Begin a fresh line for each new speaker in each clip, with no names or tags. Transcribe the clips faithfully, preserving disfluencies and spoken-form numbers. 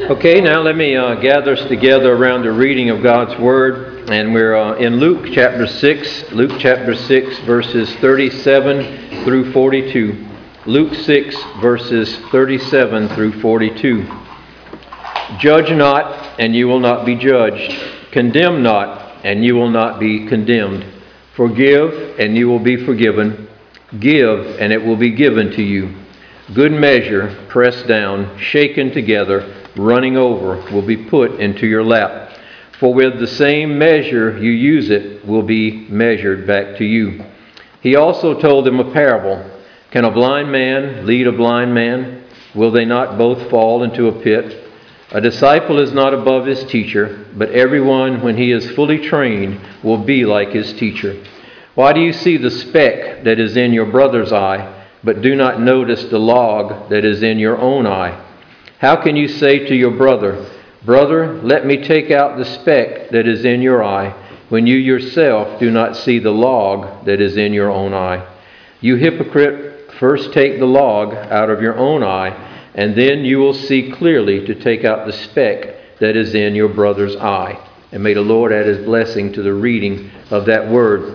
Okay, now let me uh, gather us together around the reading of God's Word. And we're uh, in Luke chapter six, Luke chapter six, verses thirty-seven through forty-two. Luke six, verses thirty-seven through forty-two. Judge not, and you will not be judged. Condemn not, and you will not be condemned. Forgive, and you will be forgiven. Give, and it will be given to you. Good measure, pressed down, shaken together, running over, will be put into your lap. For with the same measure you use it will be measured back to you. He also told them a parable. Can a blind man lead a blind man? Will they not both fall into a pit? A disciple is not above his teacher, but everyone, when he is fully trained, will be like his teacher. Why do you see the speck that is in your brother's eye, but do not notice the log that is in your own eye? How can you say to your brother, Brother, let me take out the speck that is in your eye, when you yourself do not see the log that is in your own eye? You hypocrite, first take the log out of your own eye, and then you will see clearly to take out the speck that is in your brother's eye. And may the Lord add His blessing to the reading of that word.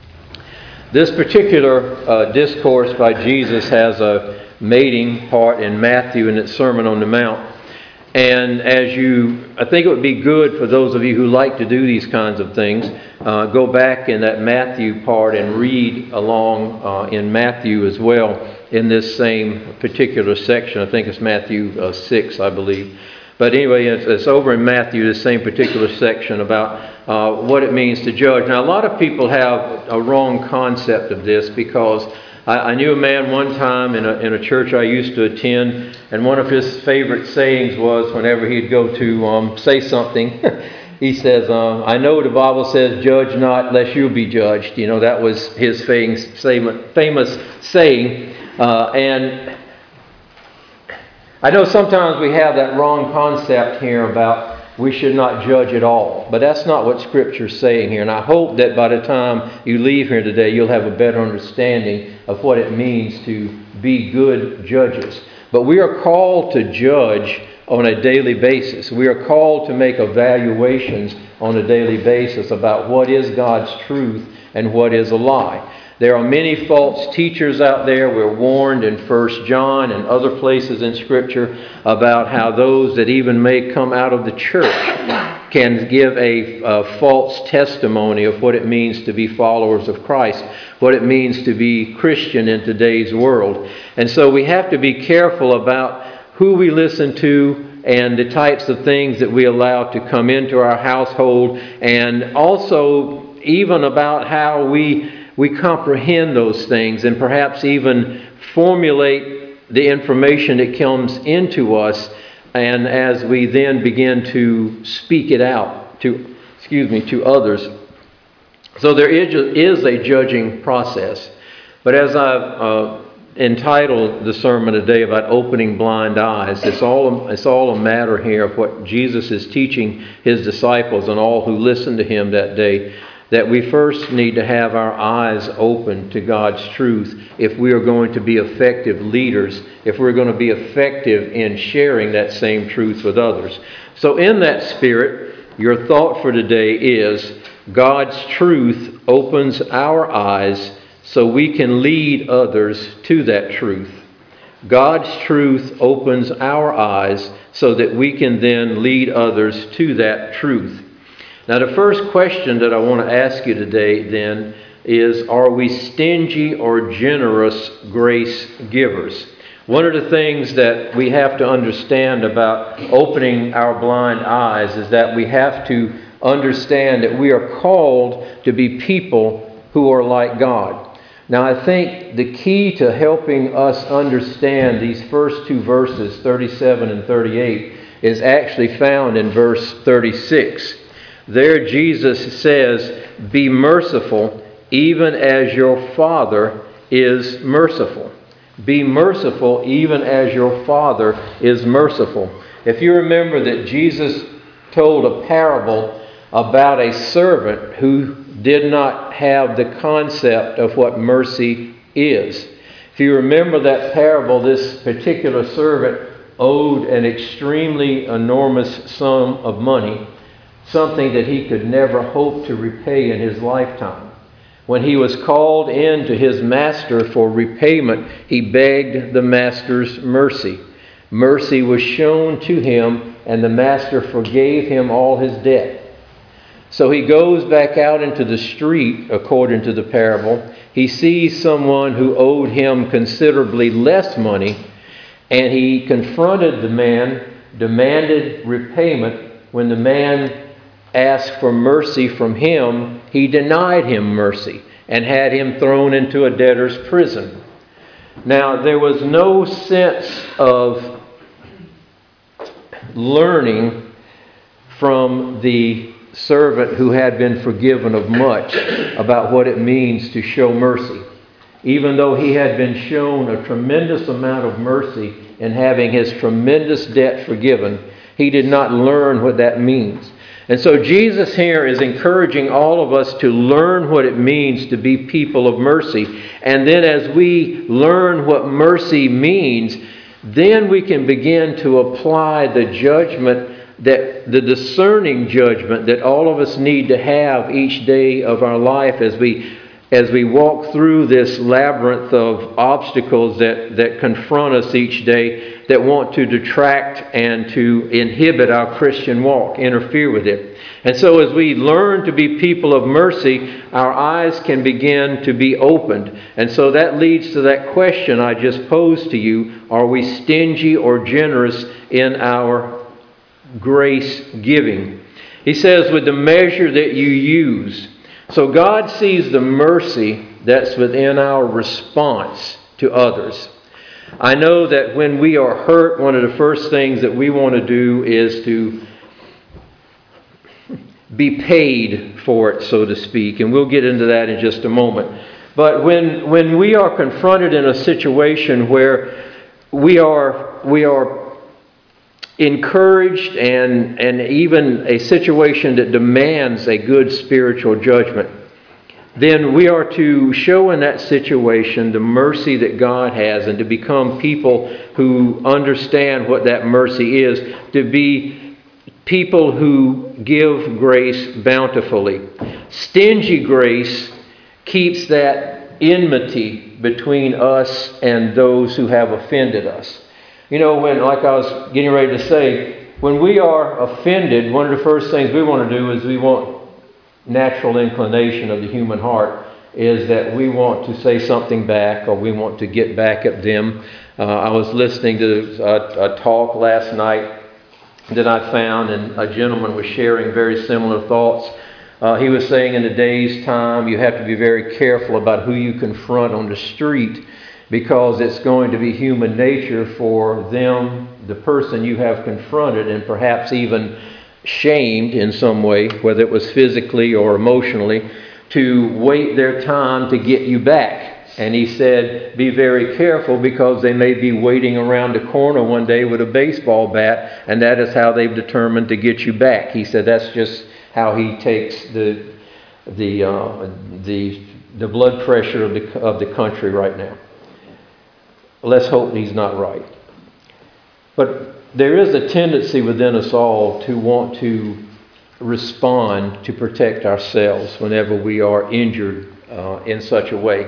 This particular uh, discourse by Jesus has a mating part in Matthew in its Sermon on the Mount. And as you, I think it would be good for those of you who like to do these kinds of things, uh, go back in that Matthew part and read along uh, in Matthew as well in this same particular section. I think it's Matthew uh, six, I believe. But anyway, it's, it's over in Matthew, this same particular section about uh, what it means to judge. Now, a lot of people have a wrong concept of this because I, I knew a man one time in a, in a church I used to attend, and one of his favorite sayings was whenever he'd go to um, say something, he says, uh, I know the Bible says, judge not lest you be judged. You know, that was his famous, famous saying. Uh, and I know sometimes we have that wrong concept here about we should not judge at all. But that's not what Scripture is saying here. And I hope that by the time you leave here today, you'll have a better understanding of what it means to be good judges. But we are called to judge on a daily basis. We are called to make evaluations on a daily basis about what is God's truth and what is a lie. There are many false teachers out there. We're warned in First John and other places in Scripture about how those that even may come out of the church can give a, a false testimony of what it means to be followers of Christ, what it means to be Christian in today's world. And so we have to be careful about who we listen to and the types of things that we allow to come into our household, and also even about how we we comprehend those things and perhaps even formulate the information that comes into us, and as we then begin to speak it out to, excuse me, to others. So there is a, is a judging process. But as I've uh, entitled the sermon today about opening blind eyes, it's all, it's all a matter here of what Jesus is teaching His disciples and all who listened to Him that day, that we first need to have our eyes open to God's truth if we are going to be effective leaders, if we're going to be effective in sharing that same truth with others. So in that spirit, your thought for today is God's truth opens our eyes so we can lead others to that truth. God's truth opens our eyes so that we can then lead others to that truth. Now, the first question that I want to ask you today, then, is are we stingy or generous grace givers? One of the things that we have to understand about opening our blind eyes is that we have to understand that we are called to be people who are like God. Now, I think the key to helping us understand these first two verses, thirty-seven and thirty-eight, is actually found in verse thirty-six. There Jesus says, be merciful, even as your Father is merciful. Be merciful, even as your Father is merciful. If you remember that Jesus told a parable about a servant who did not have the concept of what mercy is. If you remember that parable, this particular servant owed an extremely enormous sum of money, something that he could never hope to repay in his lifetime. When he was called in to his master for repayment, he begged the master's mercy. Mercy was shown to him, and the master forgave him all his debt. So he goes back out into the street, according to the parable. He sees someone who owed him considerably less money, and he confronted the man, demanded repayment. When the man asked for mercy from him, he denied him mercy and had him thrown into a debtor's prison. Now, there was no sense of learning from the servant who had been forgiven of much about what it means to show mercy. Even though he had been shown a tremendous amount of mercy in having his tremendous debt forgiven, he did not learn what that means. And so Jesus here is encouraging all of us to learn what it means to be people of mercy. And then as we learn what mercy means, then we can begin to apply the judgment, that the discerning judgment that all of us need to have each day of our life as we as we walk through this labyrinth of obstacles that, that confront us each day, that want to detract and to inhibit our Christian walk, interfere with it. And so as we learn to be people of mercy, our eyes can begin to be opened. And so that leads to that question I just posed to you: are we stingy or generous in our grace giving? He says, with the measure that you use. So God sees the mercy that's within our response to others. I know that when we are hurt, one of the first things that we want to do is to be paid for it, so to speak. And we'll get into that in just a moment. But when when we are confronted in a situation where we are we are encouraged and, and even a situation that demands a good spiritual judgment, then we are to show in that situation the mercy that God has, and to become people who understand what that mercy is, to be people who give grace bountifully. Stingy grace keeps that enmity between us and those who have offended us. You know, when, like I was getting ready to say, when we are offended, one of the first things we want to do is we want, natural inclination of the human heart is that we want to say something back, or we want to get back at them. Uh, I was listening to a, a talk last night that I found, and a gentleman was sharing very similar thoughts. Uh, he was saying in today's time you have to be very careful about who you confront on the street, because it's going to be human nature for them, the person you have confronted and perhaps even shamed in some way, whether it was physically or emotionally, to wait their time to get you back. And he said, be very careful, because they may be waiting around the corner one day with a baseball bat, and that is how they've determined to get you back. He said that's just how he takes the the uh, the the blood pressure of the of the country right now. Let's hope he's not right. But there is a tendency within us all to want to respond to protect ourselves whenever we are injured uh, in such a way.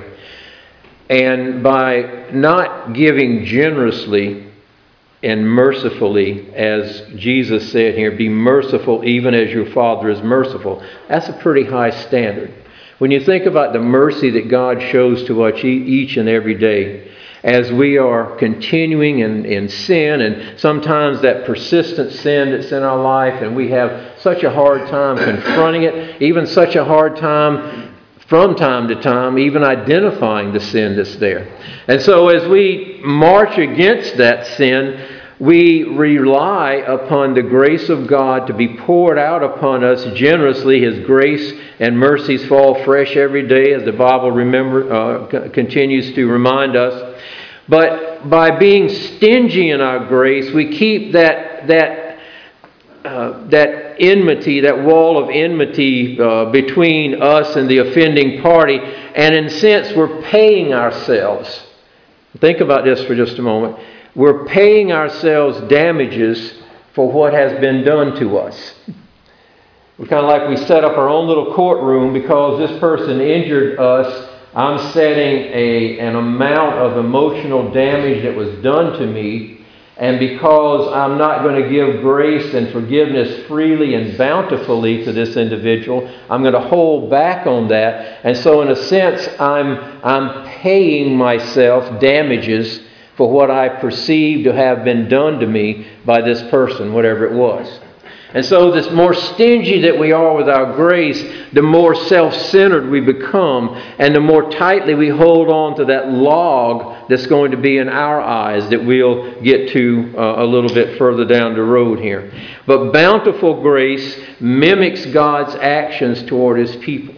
And by not giving generously and mercifully, as Jesus said here, be merciful even as your Father is merciful, that's a pretty high standard. When you think about the mercy that God shows to us each and every day, as we are continuing in, in sin, and sometimes that persistent sin that's in our life, and we have such a hard time confronting it, even such a hard time from time to time even identifying the sin that's there. And so as we march against that sin, we rely upon the grace of God to be poured out upon us generously. His grace and mercies fall fresh every day, as the Bible remember, uh, continues to remind us. But by being stingy in our grace, we keep that that uh, that enmity, that wall of enmity uh, between us and the offending party, and in a sense, we're paying ourselves. Think about this for just a moment. we're paying ourselves damages for what has been done to us. We're kind of like we set up our own little courtroom because this person injured us. I'm setting a, an amount of emotional damage that was done to me, and because I'm not going to give grace and forgiveness freely and bountifully to this individual, I'm going to hold back on that. And so in a sense, I'm, I'm paying myself damages for what I perceive to have been done to me by this person, whatever it was. And so the more stingy that we are with our grace, the more self-centered we become, and the more tightly we hold on to that log that's going to be in our eyes that we'll get to uh, a little bit further down the road here. But bountiful grace mimics God's actions toward His people.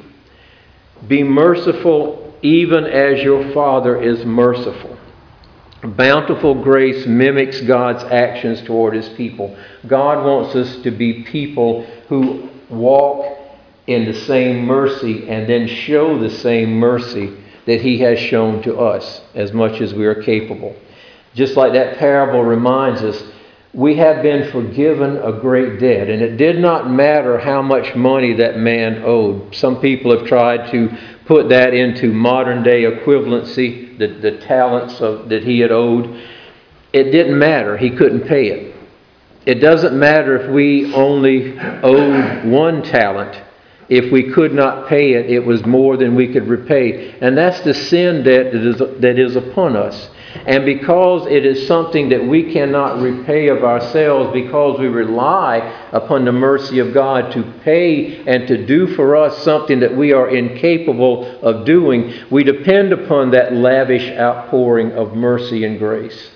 Be merciful even as your Father is merciful. Bountiful grace mimics God's actions toward His people. God wants us to be people who walk in the same mercy and then show the same mercy that He has shown to us as much as we are capable. Just like that parable reminds us, we have been forgiven a great debt, and it did not matter how much money that man owed. Some people have tried to put that into modern day equivalency, the, the talents of, that he had owed. It didn't matter. He couldn't pay it. It doesn't matter if we only owed one talent. If we could not pay it, it was more than we could repay. And that's the sin debt that is, that is upon us. And because it is something that we cannot repay of ourselves, because we rely upon the mercy of God to pay and to do for us something that we are incapable of doing, we depend upon that lavish outpouring of mercy and grace.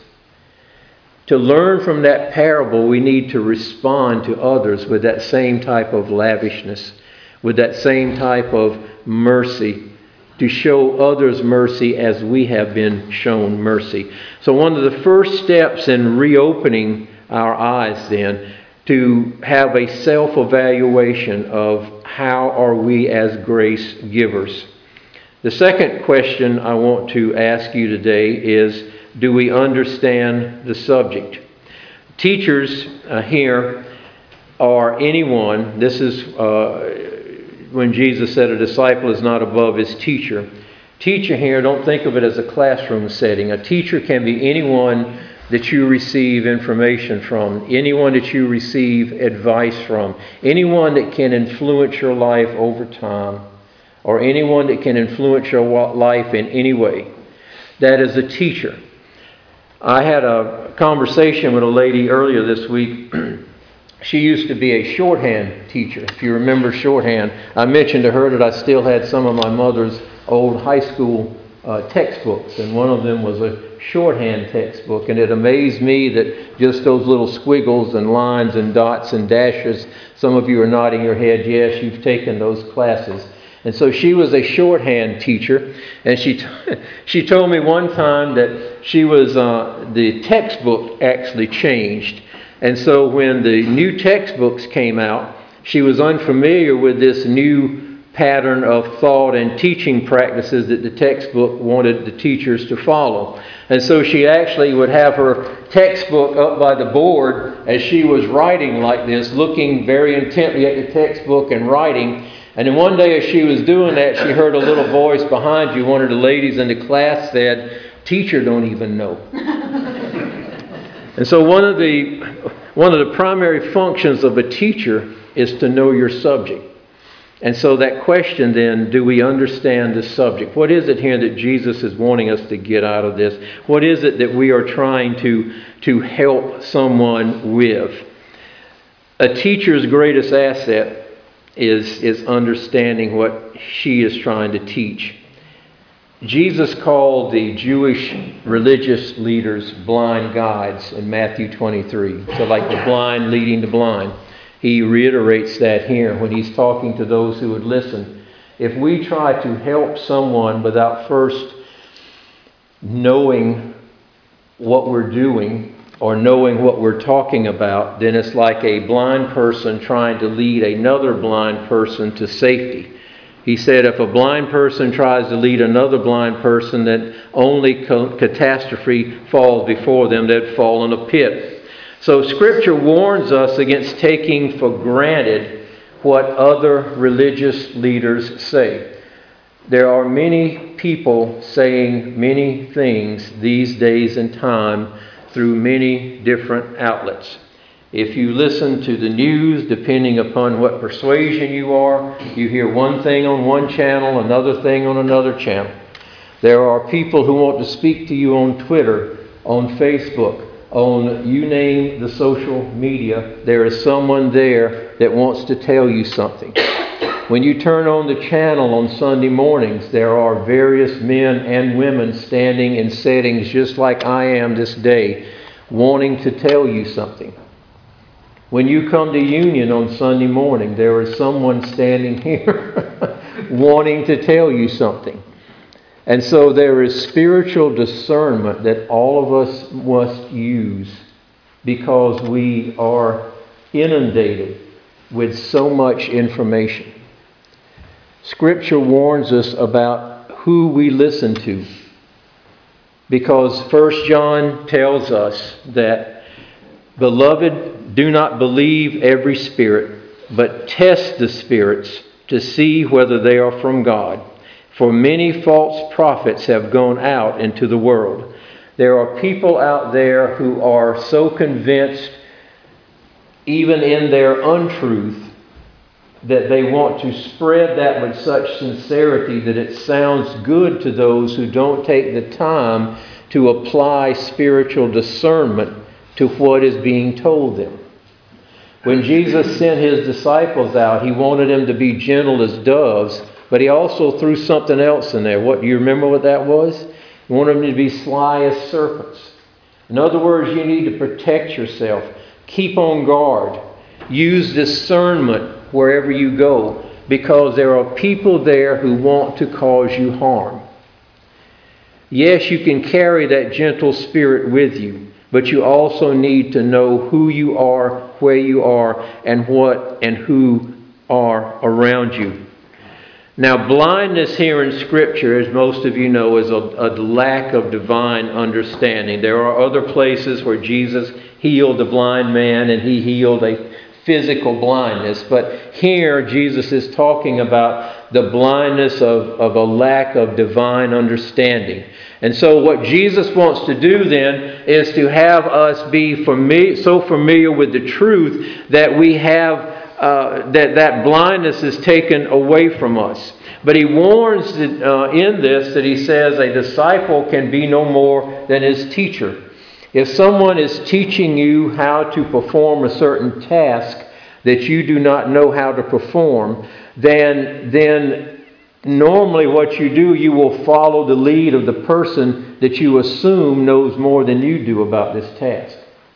To learn from that parable, we need to respond to others with that same type of lavishness, with that same type of mercy, to show others mercy as we have been shown mercy. So one of the first steps in reopening our eyes then, to have a self-evaluation of how are we as grace givers. The second question I want to ask you today is, do we understand the subject? Teachers uh, here are anyone, this is uh, when Jesus said a disciple is not above his teacher. Teacher here, don't think of it as a classroom setting. A teacher can be anyone that you receive information from, anyone that you receive advice from, anyone that can influence your life over time, or anyone that can influence your life in any way. That is a teacher. I had a conversation with a lady earlier this week. She used to be a shorthand teacher, if you remember shorthand. I mentioned to her that I still had some of my mother's old high school uh, textbooks, and one of them was a shorthand textbook, and it amazed me that just those little squiggles and lines and dots and dashes, some of you are nodding your head, yes, you've taken those classes. And so she was a shorthand teacher, and she t- she told me one time that she was, uh, the textbook actually changed. And so when the new textbooks came out, she was unfamiliar with this new pattern of thought and teaching practices that the textbook wanted the teachers to follow. And so she actually would have her textbook up by the board as she was writing like this, looking very intently at the textbook and writing. And then one day as she was doing that, she heard a little voice behind you. One of the ladies in the class said, "Teacher don't even know." And so one of the one of the primary functions of a teacher is to know your subject. And so that question then, do we understand the subject? What is it here that Jesus is wanting us to get out of this? What is it that we are trying to, to help someone with? A teacher's greatest asset is, is understanding what she is trying to teach. Jesus called the Jewish religious leaders blind guides in Matthew twenty-three. So like the blind leading the blind. He reiterates that here when he's talking to those who would listen. If we try to help someone without first knowing what we're doing or knowing what we're talking about, then it's like a blind person trying to lead another blind person to safety. He said if a blind person tries to lead another blind person, that only catastrophe falls before them, they'd fall in a pit. So Scripture warns us against taking for granted what other religious leaders say. There are many people saying many things these days and time through many different outlets. If you listen to the news, depending upon what persuasion you are, you hear one thing on one channel, another thing on another channel. There are people who want to speak to you on Twitter, on Facebook, on you name the social media. There is someone there that wants to tell you something. When you turn on the channel on Sunday mornings, there are various men and women standing in settings just like I am this day, wanting to tell you something. When you come to Union on Sunday morning, there is someone standing here wanting to tell you something. And so there is spiritual discernment that all of us must use because we are inundated with so much information. Scripture warns us about who we listen to, because First John tells us that, beloved, do not believe every spirit, but test the spirits to see whether they are from God. For many false prophets have gone out into the world. There are people out there who are so convinced, even in their untruth, that they want to spread that with such sincerity that it sounds good to those who don't take the time to apply spiritual discernment to what is being told them. When Jesus sent His disciples out, He wanted them to be gentle as doves, but He also threw something else in there. What do you remember what that was? He wanted them to be sly as serpents. In other words, you need to protect yourself. Keep on guard. Use discernment wherever you go, because there are people there who want to cause you harm. Yes, you can carry that gentle spirit with you, but you also need to know who you are, where you are, and what and who are around you. Now, blindness here in Scripture, as most of you know, is a, a lack of divine understanding. There are other places where Jesus healed a blind man and He healed a physical blindness. But here, Jesus is talking about the blindness of, of a lack of divine understanding. And so what Jesus wants to do then is to have us be familiar, so familiar with the truth that we have Uh, that that blindness is taken away from us. But He warns that, uh, in this that He says a disciple can be no more than his teacher. If someone is teaching you how to perform a certain task that you do not know how to perform, then, then normally what you do, you will follow the lead of the person that you assume knows more than you do about this task.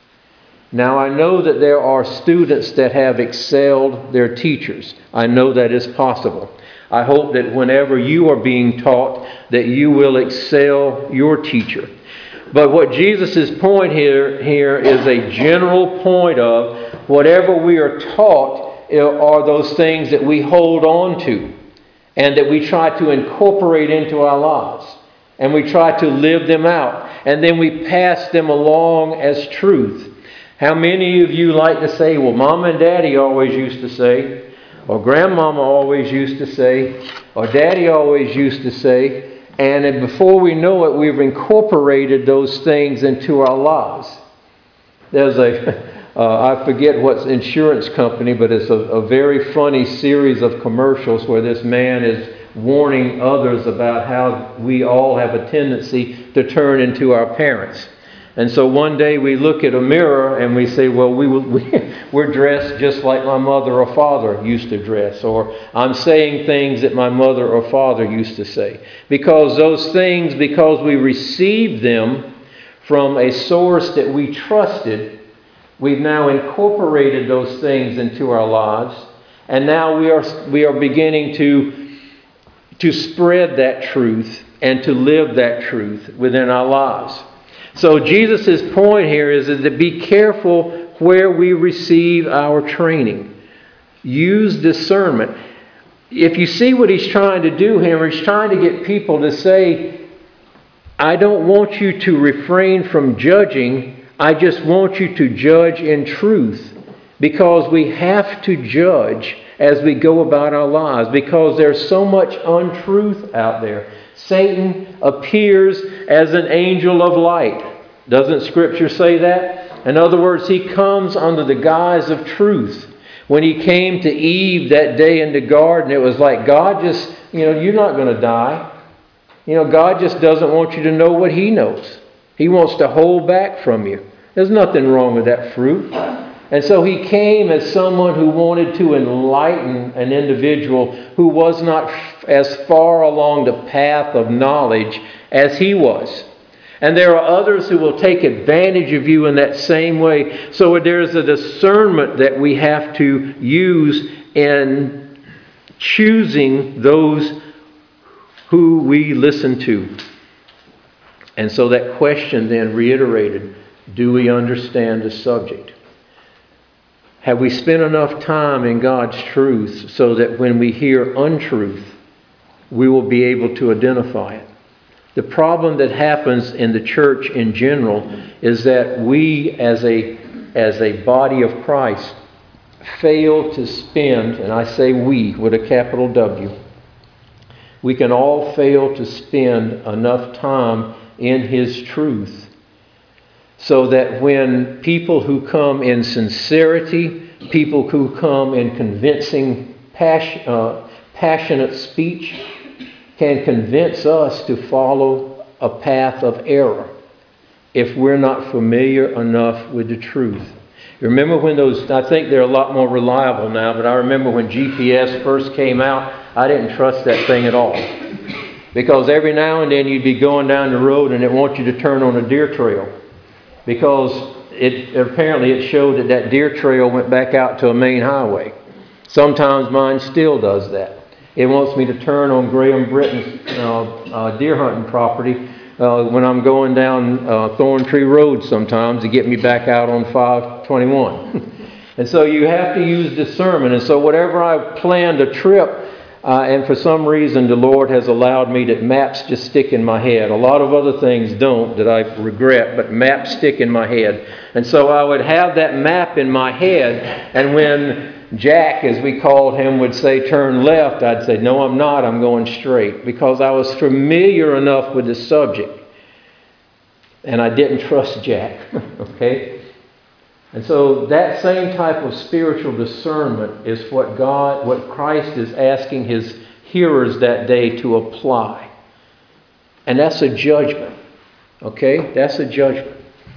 Now, I know that there are students that have excelled their teachers. I know that is possible. I hope that whenever you are being taught, that you will excel your teacher. But what Jesus' point here, here is a general point of whatever we are taught are those things that we hold on to and that we try to incorporate into our lives. And we try to live them out. And then we pass them along as truth. How many of you like to say, well, Mom and Daddy always used to say, or Grandmama always used to say, or Daddy always used to say, and before we know it, we've incorporated those things into our lives. There's a, uh, I forget what insurance company, but it's a, a very funny series of commercials where this man is warning others about how we all have a tendency to turn into our parents. And so one day we look at a mirror and we say, well, we, we, we're dressed just like my mother or father used to dress. Or I'm saying things that my mother or father used to say. Because those things, because we received them from a source that we trusted, we've now incorporated those things into our lives. And now we are, we are beginning to, to spread that truth and to live that truth within our lives. So Jesus' point here is, is to be careful where we receive our training. Use discernment. if you see what he's trying to do here, he's trying to get people to say, I don't want you to refrain from judging. I just want you to judge in truth. Because we have to judge as we go about our lives. Because there's so much untruth out there. Satan appears as an angel of light. Doesn't Scripture say that? In other words, he comes under the guise of truth. When he came to Eve that day in the garden, it was like God just, you know, you're not going to die. You know, God just doesn't want you to know what he knows. He wants to hold back from you. There's nothing wrong with that fruit. And so he came as someone who wanted to enlighten an individual who was not as far along the path of knowledge as he was. And there are others who will take advantage of you in that same way. So there's a discernment that we have to use in choosing those who we listen to. And so that question then reiterated, do we understand the subject? Have we spent enough time in God's truth so that when we hear untruth, we will be able to identify it? The problem that happens in the church in general is that we as a, as a body of Christ fail to spend, and I say we with a capital W, we can all fail to spend enough time in His truth so that when people who come in sincerity, people who come in convincing, passion, uh, passionate speech, can convince us to follow a path of error if we're not familiar enough with the truth. Remember when those, I think they're a lot more reliable now, but I remember when G P S first came out, I didn't trust that thing at all. Because every now and then you'd be going down the road and it wants you to turn on a deer trail. Because it apparently it showed that that deer trail went back out to a main highway. Sometimes mine still does that. It wants me to turn on Graham Britton's uh, uh, deer hunting property uh, when I'm going down uh, Thorntree Road sometimes to get me back out on five twenty-one. And so you have to use discernment. And so whatever I planned a trip, uh, and for some reason the Lord has allowed me that maps just stick in my head. A lot of other things don't that I regret, but maps stick in my head. And so I would have that map in my head, and when Jack, as we called him, would say, turn left, I'd say, no, I'm not, I'm going straight. Because I was familiar enough with the subject. And I didn't trust Jack. Okay? And so that same type of spiritual discernment is what God, what Christ is asking His hearers that day to apply. And that's a judgment. Okay? That's a judgment.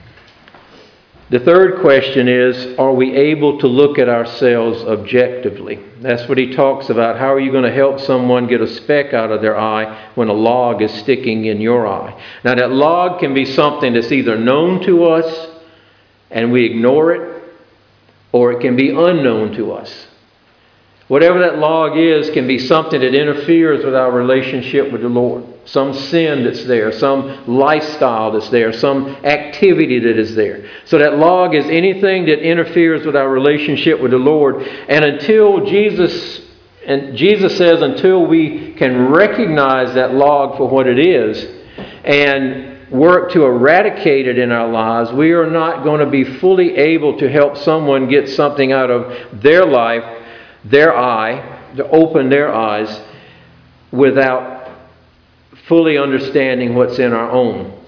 The third question is, are we able to look at ourselves objectively? That's what he talks about. How are you going to help someone get a speck out of their eye when a log is sticking in your eye? Now that log can be something that's either known to us and we ignore it, or it can be unknown to us. Whatever that log is can be something that interferes with our relationship with the Lord. Some sin that's there, some lifestyle that's there, some activity that is there. So that log is anything that interferes with our relationship with the Lord. And until Jesus, and Jesus says until we can recognize that log for what it is and work to eradicate it in our lives, we are not going to be fully able to help someone get something out of their life, their eye, to open their eyes without fully understanding what's in our own.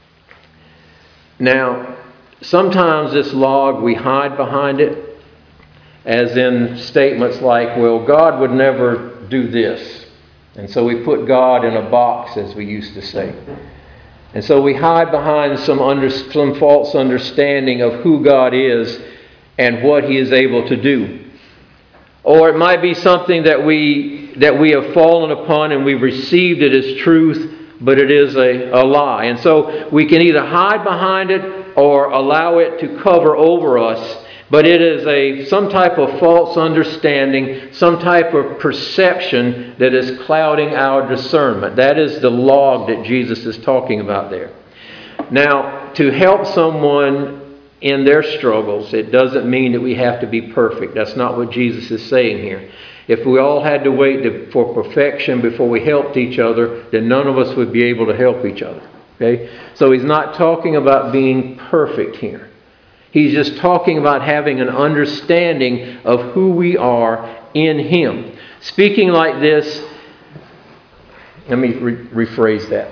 Now, sometimes this log, we hide behind it, as in statements like, well, God would never do this. And so we put God in a box, as we used to say. And so we hide behind some, under, some false understanding of who God is and what He is able to do. Or it might be something that we that we have fallen upon and we've received it as truth, but it is a, a lie. And so we can either hide behind it or allow it to cover over us. But it is a some type of false understanding, some type of perception that is clouding our discernment. That is the log that Jesus is talking about there. Now, to help someone in their struggles. It doesn't mean that we have to be perfect. That's not what Jesus is saying here. If we all had to wait to, for perfection before we helped each other, then none of us would be able to help each other. Okay? So he's not talking about being perfect here. He's just talking about having an understanding of who we are in Him. Speaking like this, let me re- rephrase that.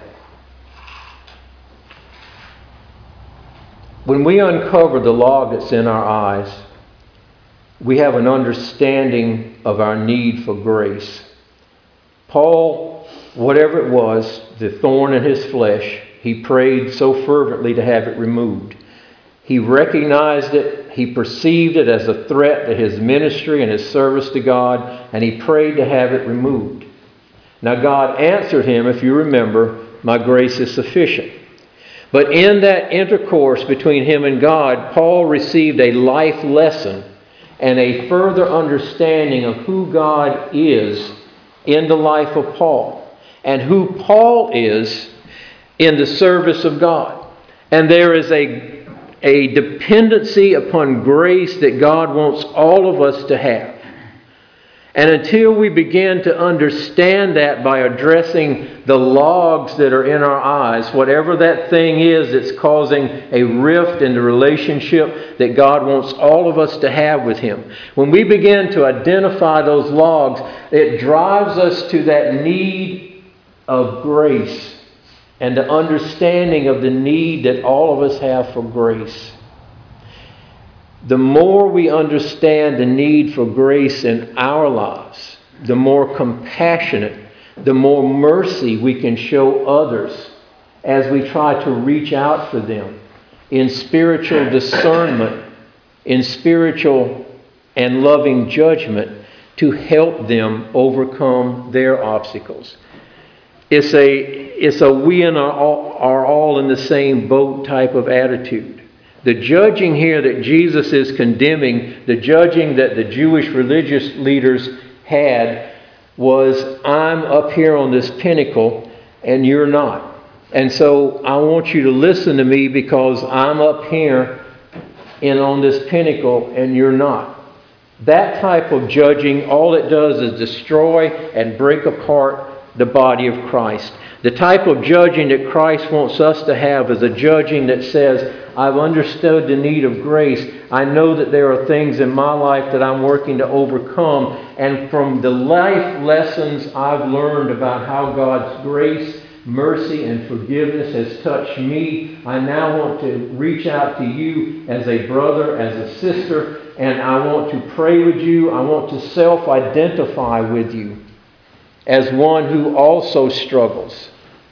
When we uncover the log that's in our eyes, we have an understanding of our need for grace. Paul, whatever it was, the thorn in his flesh, he prayed so fervently to have it removed. He recognized it, he perceived it as a threat to his ministry and his service to God, and he prayed to have it removed. Now God answered him, if you remember, my grace is sufficient. But in that intercourse between him and God, Paul received a life lesson and a further understanding of who God is in the life of Paul and who Paul is in the service of God. And there is a, a dependency upon grace that God wants all of us to have. And until we begin to understand that by addressing the logs that are in our eyes, whatever that thing is that's causing a rift in the relationship that God wants all of us to have with Him, when we begin to identify those logs, it drives us to that need of grace and the understanding of the need that all of us have for grace. The more we understand the need for grace in our lives, the more compassionate, the more mercy we can show others as we try to reach out for them in spiritual discernment, in spiritual and loving judgment to help them overcome their obstacles. It's a, it's a we and are all, are all in the same boat type of attitude. The judging here that Jesus is condemning, the judging that the Jewish religious leaders had, was I'm up here on this pinnacle and you're not. And so I want you to listen to me because I'm up here and on this pinnacle and you're not. That type of judging, all it does is destroy and break apart the body of Christ. The type of judging that Christ wants us to have is a judging that says, I've understood the need of grace. I know that there are things in my life that I'm working to overcome. And from the life lessons I've learned about how God's grace, mercy, and forgiveness has touched me, I now want to reach out to you as a brother, as a sister, and I want to pray with you. I want to self-identify with you as one who also struggles.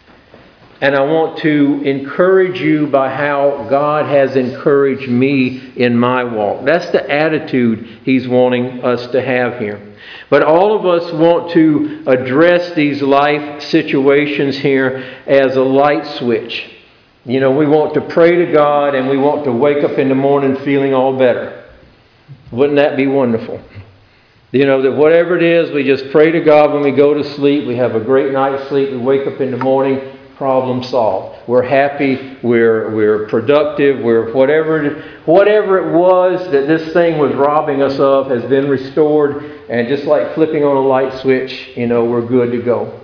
And I want to encourage you by how God has encouraged me in my walk. That's the attitude He's wanting us to have here. But all of us want to address these life situations here as a light switch. You know, we want to pray to God and we want to wake up in the morning feeling all better. Wouldn't that be wonderful? You know, that whatever it is, we just pray to God when we go to sleep. We have a great night's sleep. We wake up in the morning, problem solved. We're happy. We're we're productive. We're whatever it, whatever it was that this thing was robbing us of has been restored. And just like flipping on a light switch, you know, we're good to go.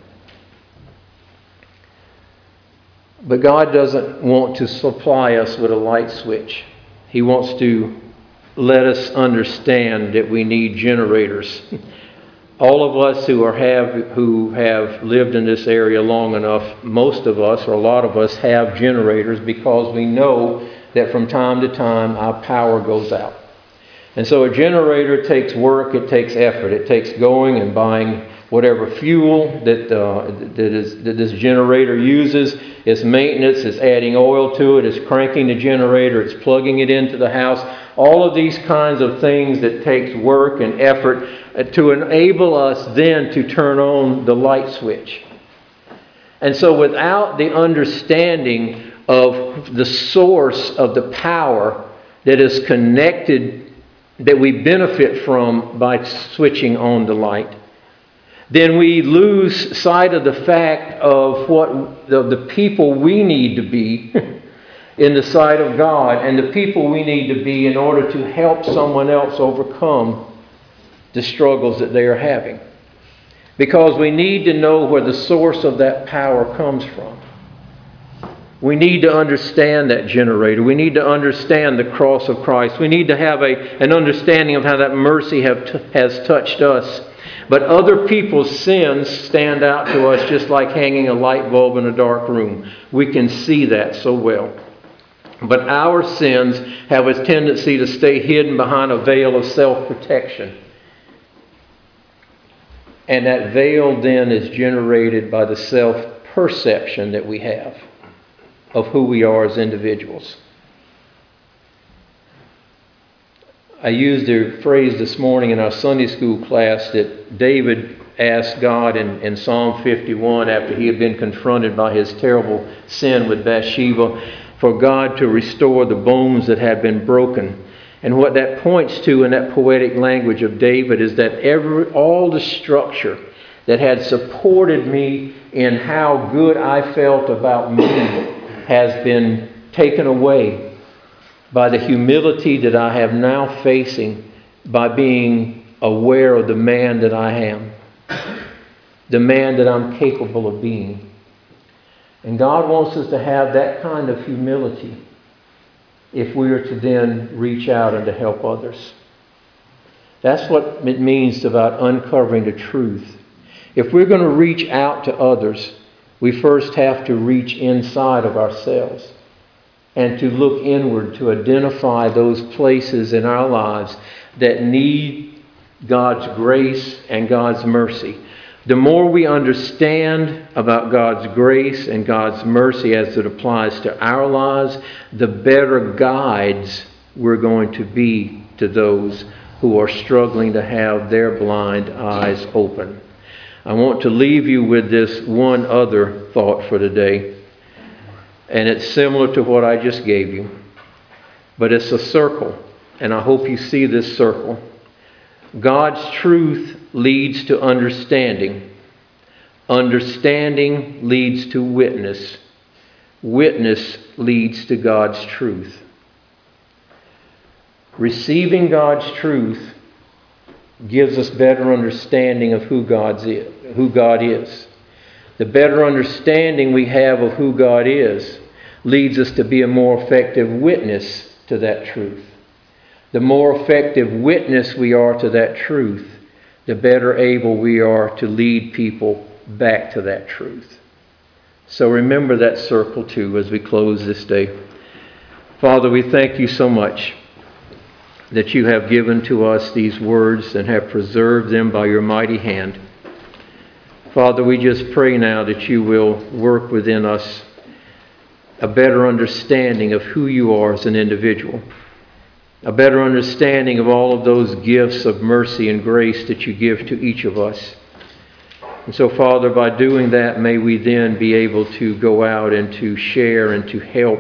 But God doesn't want to supply us with a light switch. He wants to let us understand that we need generators. All of us who are have who have lived in this area long enough, most of us or a lot of us have generators because we know that from time to time our power goes out. And so a generator takes work, it takes effort, it takes going and buying whatever fuel that uh, that, is, that this generator uses. It's maintenance, it's adding oil to it, it's cranking the generator, it's plugging it into the house. All of these kinds of things that takes work and effort to enable us then to turn on the light switch. And so without the understanding of the source of the power that is connected, that we benefit from by switching on the light, then we lose sight of the fact of what the, the people we need to be in the sight of God and the people we need to be in order to help someone else overcome the struggles that they are having. Because we need to know where the source of that power comes from. We need to understand that generator. We need to understand the cross of Christ. We need to have a, an understanding of how that mercy have t- has touched us. But other people's sins stand out to us just like hanging a light bulb in a dark room. We can see that so well. But our sins have a tendency to stay hidden behind a veil of self-protection. And that veil then is generated by the self-perception that we have of who we are as individuals. I used a phrase this morning in our Sunday school class that David asked God in, in Psalm fifty-one after he had been confronted by his terrible sin with Bathsheba for God to restore the bones that had been broken. And what that points to in that poetic language of David is that every all the structure that had supported me in how good I felt about me has been taken away by the humility that I have now facing by being aware of the man that I am, the man that I'm capable of being. And God wants us to have that kind of humility if we are to then reach out and to help others. That's what it means about uncovering the truth. If we're going to reach out to others, we first have to reach inside of ourselves and to look inward to identify those places in our lives that need God's grace and God's mercy. The more we understand about God's grace and God's mercy as it applies to our lives, the better guides we're going to be to those who are struggling to have their blind eyes open. I want to leave you with this one other thought for today. And it's similar to what I just gave you. But it's a circle. And I hope you see this circle. God's truth leads to understanding. Understanding leads to witness. Witness leads to God's truth. Receiving God's truth gives us better understanding of who God's is, who God is. The better understanding we have of who God is leads us to be a more effective witness to that truth. The more effective witness we are to that truth, the better able we are to lead people back to that truth. So remember that circle too as we close this day. Father, we thank you so much that you have given to us these words and have preserved them by your mighty hand. Father, we just pray now that you will work within us a better understanding of who you are as an individual, a better understanding of all of those gifts of mercy and grace that you give to each of us. And so, Father, by doing that, may we then be able to go out and to share and to help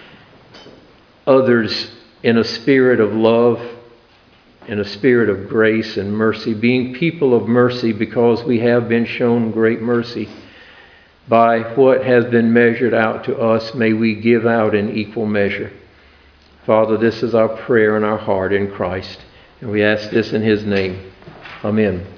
others in a spirit of love, in a spirit of grace and mercy, being people of mercy because we have been shown great mercy. By what has been measured out to us, may we give out in equal measure. Father, this is our prayer in our heart in Christ, and we ask this in His name. Amen.